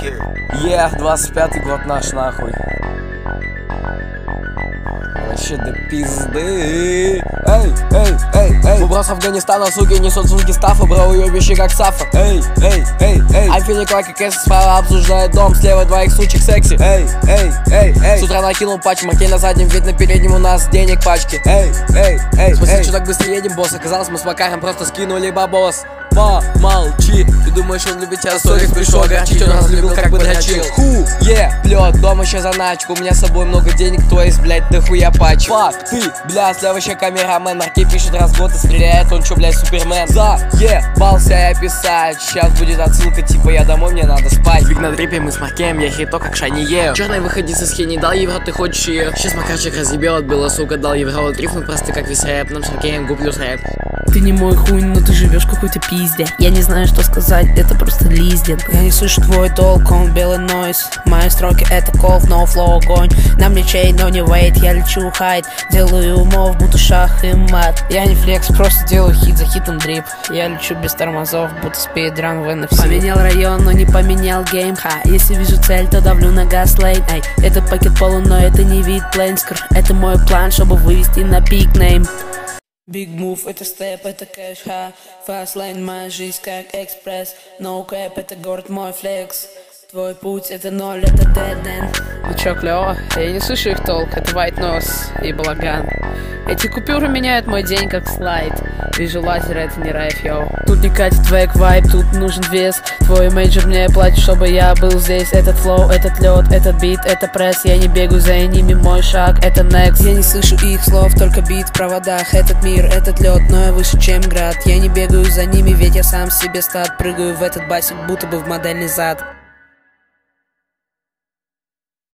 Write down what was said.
25-й год наш, нахуй. Вообще до пизды. Эй. Уброс Афганистана, суки, несут звуки стафа. Бро, уебище как Сафа. Эй. I feel like a case, справа обсуждает дом. Слева двоих сучек секси. Эй. С утра накинул патч, маркель на заднем, вид на переднем, у нас денег пачки. Эй. Смысле, что так быстро едем, босс? Оказалось, мы с Макаром просто скинули бабос. Помолчи, ты думаешь, он любит тебя, сорик, пришел огорчить, он разлюбил, как бы дрочил. Плет, дома еще заначку, у меня с собой много денег, то есть, блять, дохуя пачек. Фак, ты, бля, следующий камерамен, Маркей пишет раз в год и стреляет, он чё, блядь, супермен. Заебался я писать, сейчас будет отсылка, типа, я домой, мне надо спать. Биг на дрипе, мы с Маркеем, я хито, как Шайние. Черный выходец из хени, дал евро, ты хочешь ее? Сейчас Макарчик разъебел, отбила, сука, дал евро, вот рифмы просты, как весь рэп, нам с Маркеем гублю с рэп. Ты не мой хуй, но ты живешь в какой-то пизде. Я не знаю, что сказать, это просто лиздин. Я не слышу твой толк, он белый нойз. Мои строки это колд, no flow, огонь. На мне чейн, но не вейт, я лечу хайт. Делаю умов, будто шах и мат. Я не флекс, просто делаю хит за хитом дрип. Я лечу без тормозов, будто спидран в NFC. Поменял район, но не поменял гейм, ха. Если вижу цель, то давлю на газлейн. Эй, это пакет полон, но это не вид плейнскр. Это мой план, чтобы вывести на пикнейм. Big move, это степ, это кэш, ха. Fast lane, моя жизнь как экспресс. No cap, это город мой флекс. Твой путь это ноль, это dead end. Ну чё, клёво? Я не слышу их толк, это white nose и балаган. Эти купюры меняют мой день как слайд. Вижу лазер, это не райф, йоу. Тут не катит вэк вайб, тут нужен вес. Твой мейджор мне платит, чтобы я был здесь. Этот флоу, этот лед, этот бит, это пресс. Я не бегаю за ними, мой шаг, это next. Я не слышу их слов, только бит в проводах. Этот мир, этот лед, но я выше, чем град. Я не бегаю за ними, ведь я сам себе стат. Прыгаю в этот басик, будто бы в модельный зад.